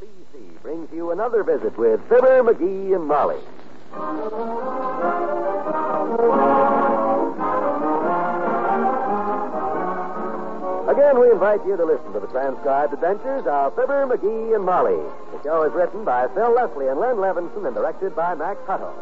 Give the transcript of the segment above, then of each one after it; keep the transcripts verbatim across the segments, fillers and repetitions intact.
B C brings you another visit with Fibber, McGee, and Molly. Again, we invite you to listen to the transcribed adventures of Fibber, McGee, and Molly. The show is written by Phil Leslie and Len Levinson and directed by Max Hutto.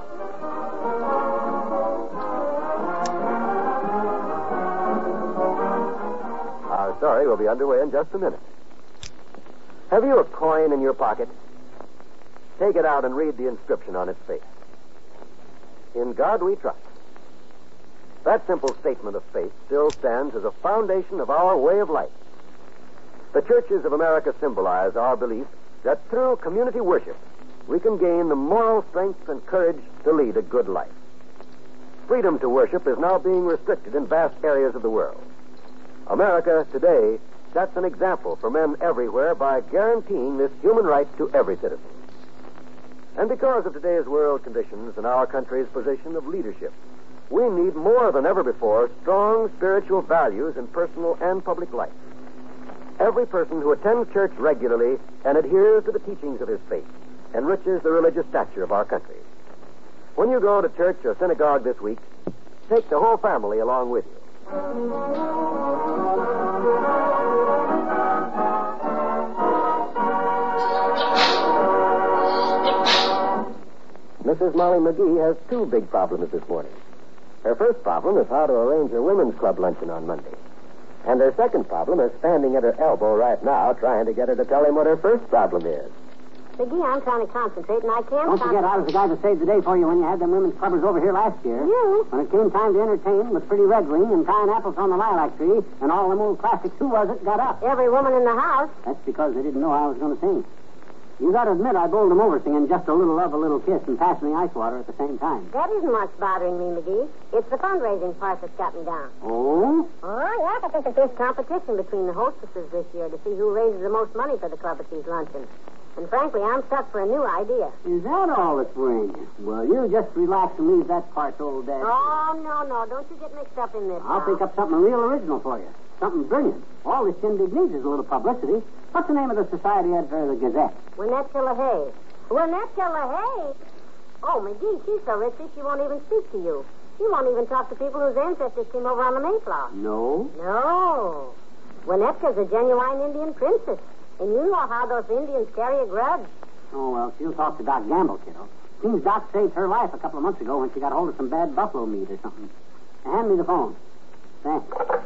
Our story will be underway in just a minute. Have you a coin in your pocket? Take it out and read the inscription on its face. In God we trust. That simple statement of faith still stands as a foundation of our way of life. The churches of America symbolize our belief that through community worship, we can gain the moral strength and courage to lead a good life. Freedom to worship is now being restricted in vast areas of the world. America today sets an example for men everywhere by guaranteeing this human right to every citizen. And because of today's world conditions and our country's position of leadership, we need more than ever before strong spiritual values in personal and public life. Every person who attends church regularly and adheres to the teachings of his faith enriches the religious stature of our country. When you go to church or synagogue this week, take the whole family along with you. Missus Molly McGee has two big problems this morning. Her first problem is how to arrange her women's club luncheon on Monday. And her second problem is standing at her elbow right now trying to get her to tell him what her first problem is. McGee, I'm trying to concentrate, and I can't... Don't forget, I was the guy that saved the day for you when you had them women's clubbers over here last year. You? When it came time to entertain with Pretty Red Wing and Crying Apples on the Lilac Tree and all them old classics, who was it got up? Every woman in the house. That's because they didn't know I was going to sing. You got to admit I bowled them over singing Just a Little Love, a Little Kiss and Passing the Ice Water at the same time. That isn't much bothering me, McGee. It's the fundraising part that's got me down. Oh? Oh, yeah, I think that there's competition between the hostesses this year to see who raises the most money for the club at these luncheons. And frankly, I'm stuck for a new idea. Is that all that's worrying you? Well, you just relax and leave that part to old Dad. Oh, no, no. Don't you get mixed up in this. I'll now. think up something real original for you. Something brilliant. All this shindig needs is a little publicity. What's the name of the society editor of the Gazette? Winnetka LaHaye. Winnetka LaHaye? Oh, McGee, she's so rich she won't even speak to you. She won't even talk to people whose ancestors came over on the Mayflower. No? No. Winnetka's a genuine Indian princess. And you know how those Indians carry a grudge. Oh, well, she'll talk to Doc Gamble, kiddo. Seems Doc saved her life a couple of months ago when she got hold of some bad buffalo meat or something. Now, hand me the phone. Thanks.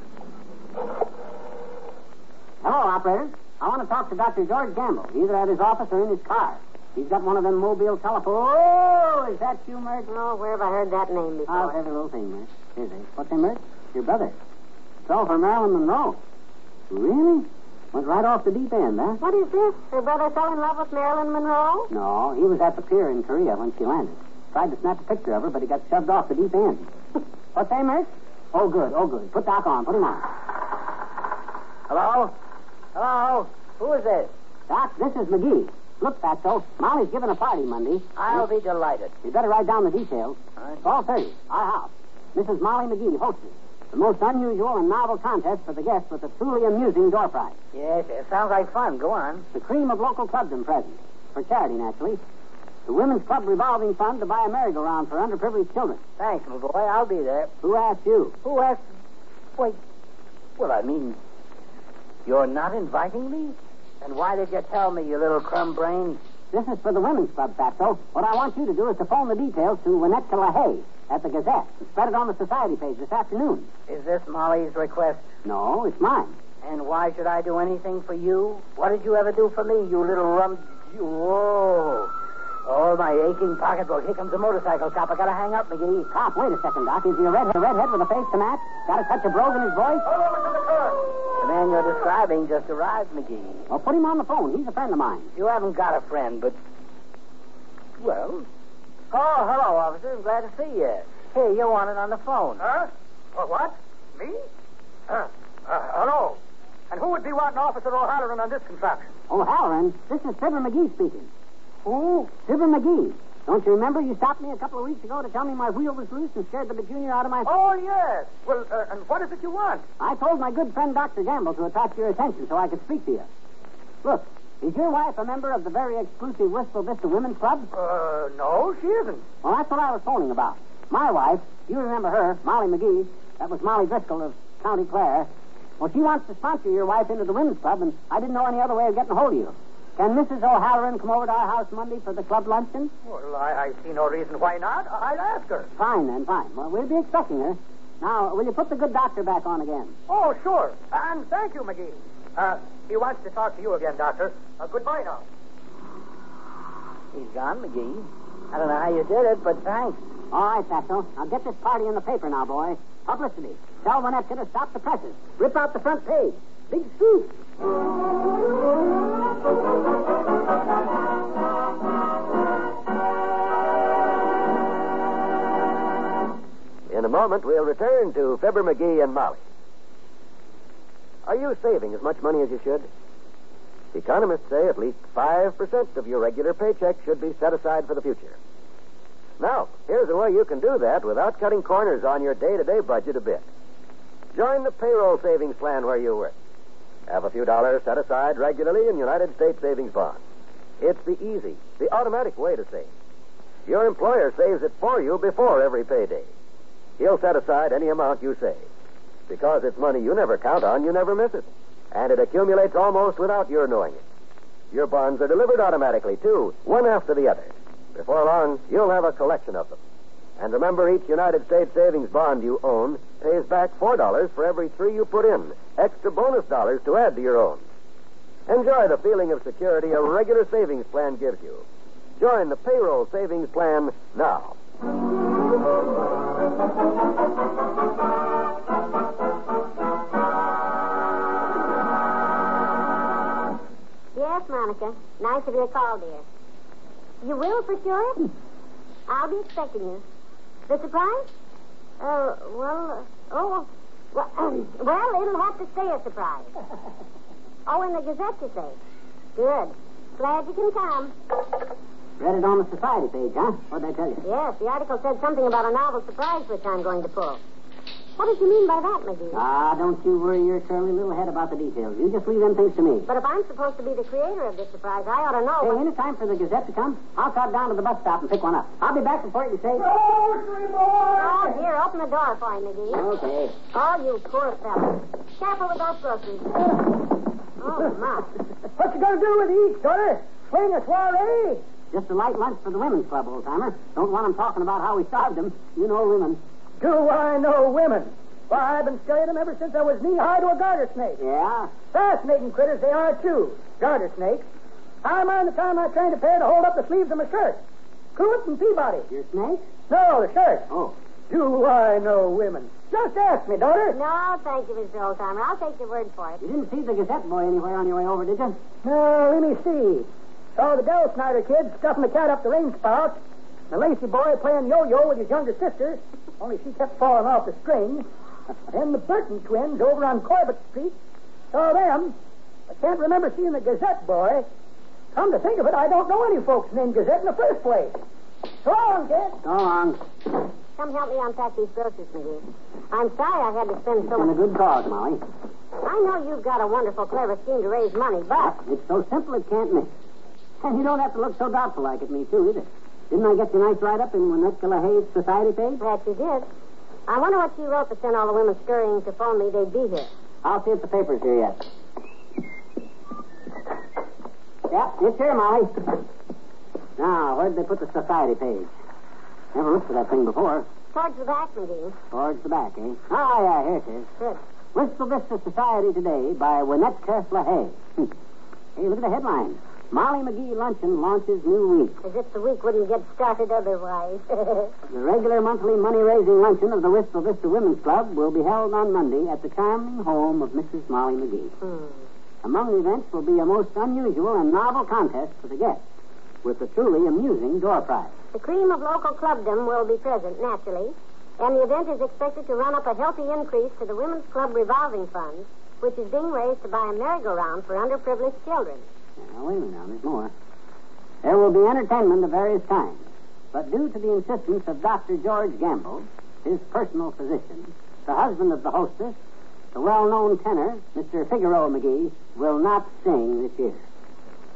Hello, operator. I want to talk to Doctor George Gamble, either at his office or in his car. He's got one of them mobile telephones. Oh, is that you, Mert? Oh, where have I heard that name before? Oh, every little thing, Mert. Is it? What's that, Mert? Your brother. So for Marilyn Monroe. Really? Went right off the deep end, huh? What is this? Her brother fell in love with Marilyn Monroe? No, he was at the pier in Korea when she landed. Tried to snap a picture of her, but he got shoved off the deep end. What's that, Mert? Oh, good, oh, good. Put Doc on. Put him on. Hello? Hello? Who is this? Doc, this is McGee. Look, Fatso, Molly's giving a party Monday. I'll be delighted. You better write down the details. All right. twelve thirty, our house. Missus Molly McGee, hostess. The most unusual and novel contest for the guests with a truly amusing door prize. Yes, it sounds like fun. Go on. The cream of local clubdom presents. For charity, naturally. The Women's Club Revolving Fund to buy a merry-go-round for underprivileged children. Thanks, my boy. I'll be there. Who asked you? Who asked? Wait. Well, I mean, you're not inviting me? And why did you tell me, you little crumb brain? This is for the Women's Club, Fatso. What I want you to do is to phone the details to Winnetka LaHaye at the Gazette and spread it on the society page this afternoon. Is this Molly's request? No, it's mine. And why should I do anything for you? What did you ever do for me, you little rum... You... Whoa. Oh, my aching pocketbook. Here comes a motorcycle cop. I gotta hang up, McGee. Cop, wait a second, Doc. Is he a redhead, a redhead with a face to match? Got a touch of brogue in his voice? The man you're describing just arrived, McGee. Well, put him on the phone. He's a friend of mine. You haven't got a friend, but... Well... Oh, hello, officer. I'm glad to see you. Here, you want it on the phone. Huh? Uh, what? Me? Uh, uh, hello. And who would be wanting Officer O'Halloran on this contraption? O'Halloran? This is Fibber McGee speaking. Who? Fibber McGee. Don't you remember you stopped me a couple of weeks ago to tell me my wheel was loose and scared the junior out of my... Oh, yes. Well, uh, and what is it you want? I told my good friend Doctor Gamble to attract your attention so I could speak to you. Look, Is your wife a member of the very exclusive Wistful Vista Women's Club? Uh, no, she isn't. Well, that's what I was phoning about. My wife, you remember her, Molly McGee. That was Molly Driscoll of County Clare. Well, she wants to sponsor your wife into the Women's Club, and I didn't know any other way of getting a hold of you. Can Missus O'Halloran come over to our house Monday for the club luncheon? Well, I, I see no reason why not. I'd ask her. Fine, then, fine. Well, we'll be expecting her. Now, will you put the good doctor back on again? Oh, sure. And thank you, McGee. Uh, he wants to talk to you again, Doctor. Uh, goodbye now. He's gone, McGee. I don't know how you did it, but thanks. All right, Satchel. Now get this party in the paper now, boy. Publicity. Tell Winnetka to stop the presses. Rip out the front page. Big scoop. In a moment, we'll return to Fibber McGee and Molly. Are you saving as much money as you should? Economists say at least five percent of your regular paycheck should be set aside for the future. Now, here's a way you can do that without cutting corners on your day-to-day budget a bit. Join the payroll savings plan where you work. Have a few dollars set aside regularly in United States savings bonds. It's the easy, the automatic way to save. Your employer saves it for you before every payday. He'll set aside any amount you save. Because it's money you never count on, you never miss it. And it accumulates almost without your knowing it. Your bonds are delivered automatically, too, one after the other. Before long, you'll have a collection of them. And remember, each United States savings bond you own pays back four dollars for every three you put in. Extra bonus dollars to add to your own. Enjoy the feeling of security a regular savings plan gives you. Join the payroll savings plan now. Yes, Monica. Nice of you to call, dear. You will, for sure? I'll be expecting you. The surprise? Uh, well, uh, oh, well, well, it'll have to stay a surprise. Oh, in the Gazette, you say? Good. Glad you can come. Read it on the society page, huh? What'd they tell you? Yes, the article said something about a novel surprise which I'm going to pull. What did you mean by that, McGee? Ah, don't you worry your curly little head about the details. You just leave them things to me. But if I'm supposed to be the creator of this surprise, I ought to know. Hey, what... any time for the Gazette to come, I'll trot down to the bus stop and pick one up. I'll be back before you say... Grocery boy! Oh, here, open the door for him, McGee. Okay. Oh, you poor fellow. Careful with those groceries. Oh, my. What you gonna do with these, daughter? Swing a soiree? Just a light lunch for the women's club, old-timer. Don't want them talking about how we starved them. You know women. Do I know women? Why, I've been studying them ever since I was knee-high to a garter snake. Yeah? Fascinating critters they are, too. Garter snakes. I mind the time I trained a pair to hold up the sleeves of my shirt. Pruitt and Peabody. Your snake? No, the shirt. Oh. Do I know women? Just ask me, daughter. No, thank you, Mister Oldtimer. I'll take your word for it. You didn't see the Gazette boy anywhere on your way over, did you? No, let me see. Saw the Del Snyder kid stuffing the cat up the rain spout. The Lacey boy playing yo-yo with his younger sister, only she kept falling off the string. Then the Burton twins over on Corbett Street. Saw them. I can't remember seeing the Gazette boy. Come to think of it, I don't know any folks named Gazette in the first place. So long, kid. Go on. Come help me unpack these groceries, McGee. I'm sorry I had to spend so In a much... good cause, Molly. I know you've got a wonderful, clever scheme to raise money, but... It's so simple it can't miss. And you don't have to look so doubtful like at me, too, either. Didn't I get you nice write-up in Winnetka LaHaye's society page? That you did. I wonder what she wrote to send all the women scurrying to phone me they'd be here. I'll see if the paper's here yet. Yep, it's here, Molly. Now, where'd they put the society page? Never looked for that thing before. Towards the back, McGee. Towards the back, eh? Ah, yeah, here it is. Good. Wistful Vista Society Today by Winnetka LaHaye. Hey, look at the headline. Molly McGee Luncheon launches new week. As if the week wouldn't get started otherwise. The regular monthly money-raising luncheon of the Wistful Vista Women's Club will be held on Monday at the charming home of Missus Molly McGee. Hmm. Among the events will be a most unusual and novel contest for the guests, with a truly amusing door prize. The cream of local clubdom will be present, naturally, and the event is expected to run up a healthy increase to the Women's Club Revolving Fund, which is being raised to buy a merry-go-round for underprivileged children. Now, wait a minute now, there's more. There will be entertainment of various kinds, but due to the insistence of Doctor George Gamble, his personal physician, the husband of the hostess, the well-known tenor, Mister Figaro McGee, will not sing this year.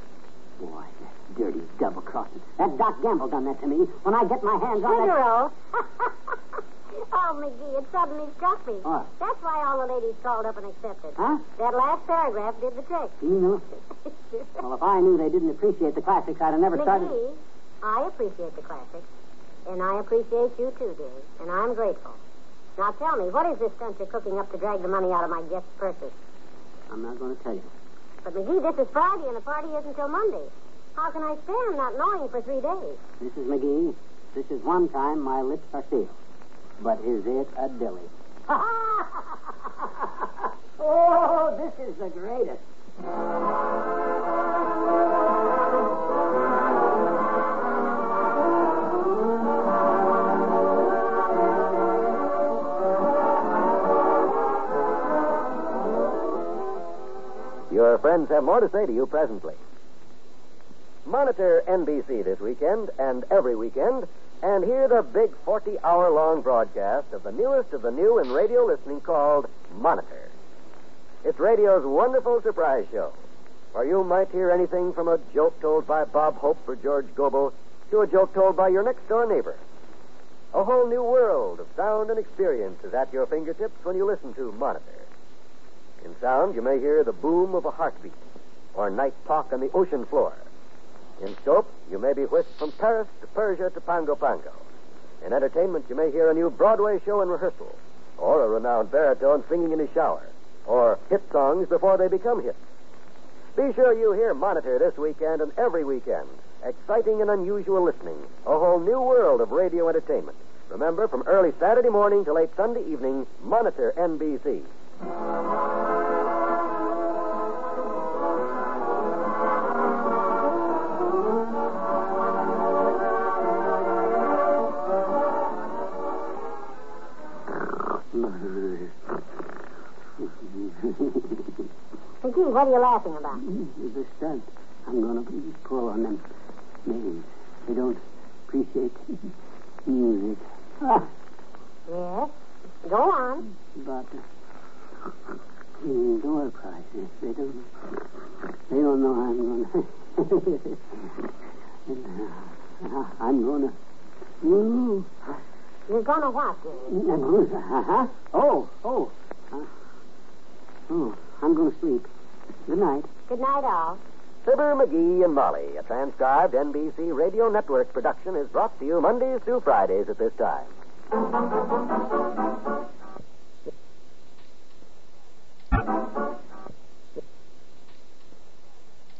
Boy, that dirty double-crossing. That Doc Gamble done that to me. When I get my hands on that... Figaro. Oh, McGee, it suddenly struck me. What? That's why all the ladies called up and accepted. Huh? That last paragraph did the trick. You know? Well, if I knew they didn't appreciate the classics, I'd have never started... McGee, I appreciate the classics. And I appreciate you, too, dear. And I'm grateful. Now, tell me, what is this stunt you're cooking up to drag the money out of my guests' purses? I'm not going to tell you. But, McGee, this is Friday, and the party isn't till Monday. How can I stand not knowing for three days? Missus McGee, this is one time my lips are sealed. But is it a dilly? Oh, this is the greatest. Your friends have more to say to you presently. Monitor N B C this weekend and every weekend and hear the big forty-hour-long broadcast of the newest of the new in radio listening called Monitor. It's radio's wonderful surprise show, where you might hear anything from a joke told by Bob Hope or George Gobel to a joke told by your next-door neighbor. A whole new world of sound and experience is at your fingertips when you listen to Monitor. In sound, you may hear the boom of a heartbeat or night talk on the ocean floor. In scope, you may be whisked from Paris to Persia to Pango Pango. In entertainment, you may hear a new Broadway show in rehearsal, or a renowned baritone singing in his shower, or hit songs before they become hits. Be sure you hear Monitor this weekend and every weekend. Exciting and unusual listening. A whole new world of radio entertainment. Remember, from early Saturday morning to late Sunday evening, Monitor N B C. McGee, what are you laughing about? The stunt. I'm going to pull on them names. They don't appreciate music. Ah. Yes. Go on. But uh, the door prizes, they don't, they don't know I'm going to... uh, I'm going to... Ooh. You're going to what, dear? Uh-huh. Oh, oh. Uh, oh, I'm going to sleep. Good night. Good night, all. Fibber, McGee, and Molly, a transcribed N B C Radio Network production, is brought to you Mondays through Fridays at this time.